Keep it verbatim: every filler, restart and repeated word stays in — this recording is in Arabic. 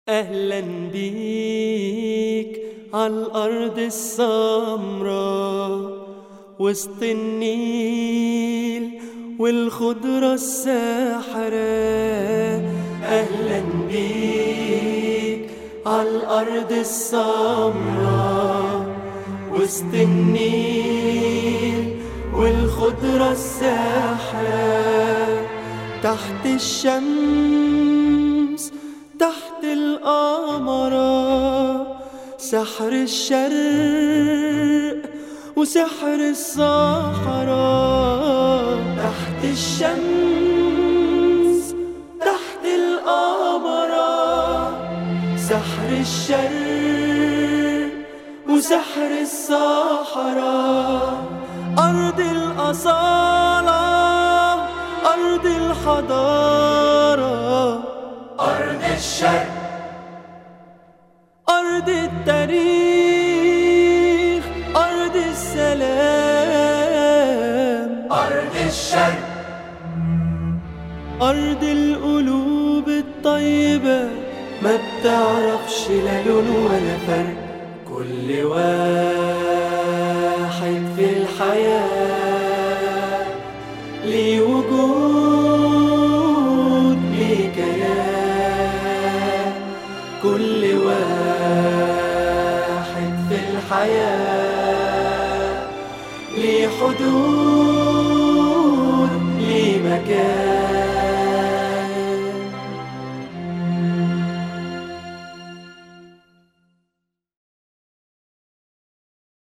أهلا بيك عالأرض السمراء وسط النيل والخضرة الساحرة. أهلا بيك عالأرض السمراء وسط النيل والخضرة الساحرة. تحت الشمس تحت القمرة سحر الشرق وسحر الصحراء. تحت الشمس تحت القمرة سحر الشرق وسحر الصحراء. أرض الأصالة أرض الحضارة أرض الشرق أرض التاريخ أرض السلام. أرض الشرق أرض القلوب الطيبة ما بتعرفش لا لون ولا فرق. كل واحد في الحياة ليه وجود ليه كيان. كل واحد في الحياة ليه حدود ليه مكان.